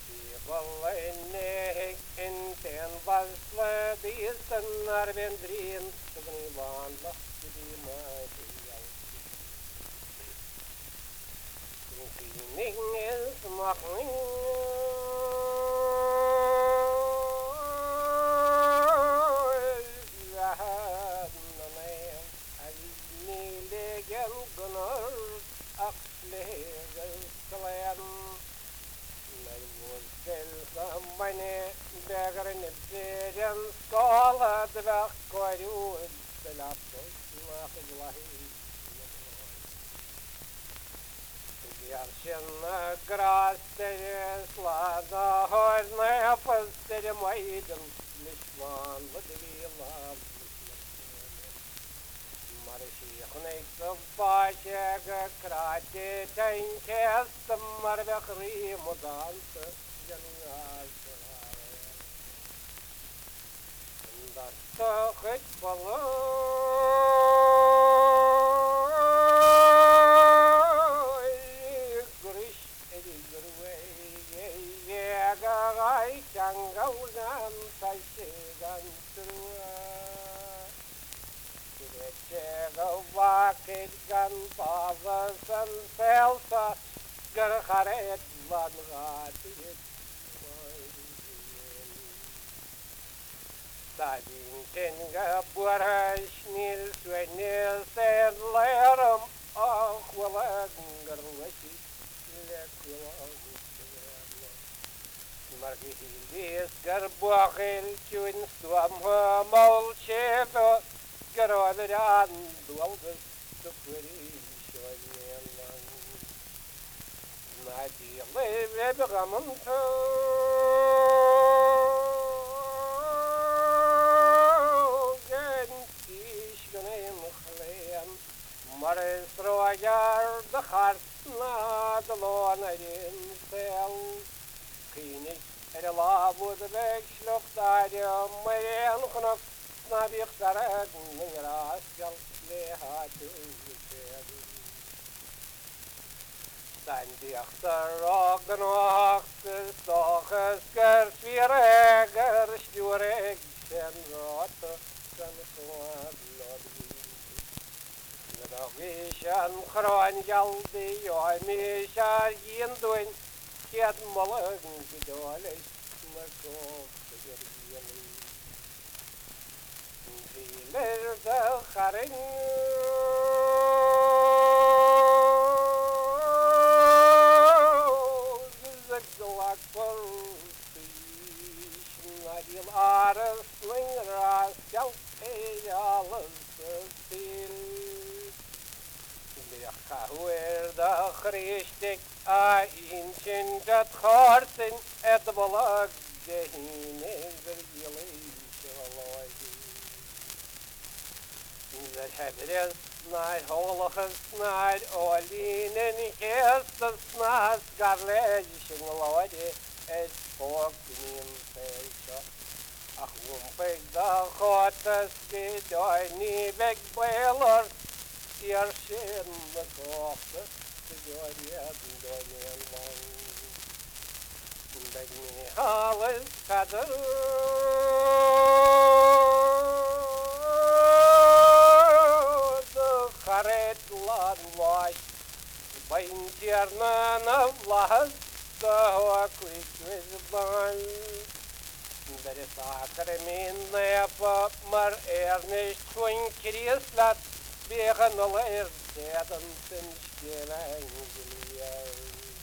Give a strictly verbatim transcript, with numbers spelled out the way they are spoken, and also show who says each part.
Speaker 1: Ballenek enten varsle disen er vendrin som i vanlig i meg Ingen smakning Nilegen gunnar aksleger sklen När vår kväll meine bägaren serien skalad verkar ut belapos nachlahi Jag känner graster slada har när jag följer majden Lishman vad det vill av Marshikhnay sabbaja krate tankest marvakri mudant jangal Dar khit balo grish edi gurwe ye gagai changalan tashigan trua Chega vakit gan pavas and pelsa garharet van gatit Sadin tenga burash nil swenil sen lerum achwalag garwati lekwalag Margihis garbuachil chun stuam ha molcheto Garoveran dualgas to pretty shoylan Nadi leve gamonto Gentish gneim khleem Mares royar the heart na the lonarin sel Kini er la would the slok dario mayen knop Nabik sarag ng rasyal lehatu Sandi aktarog nog stoches gersvireger stjureg sen rot sen swad lodi Nadavishan khron jaldi yoy misha yinduin kiet molag gidole makok gergeli Viler de garing Zigzag for fish Nadil ares slingra Sjalt e alles stil Lecha huer de christik A inchen dat garten Et balag de hine vergilei Shaloi That hebres snad holagas snad olinen hestas snad garledishin lodi es poknin fecha Ach wumpeg da khotas gedoni beg belor Yershin the koftas gedoriad donien long Beg me halas kadar Хаret lan loy Bain tierna na vlas Da quick with ban Där sakare min näpa Mar er nicht kun krislat Begen aller sedan sin skjelen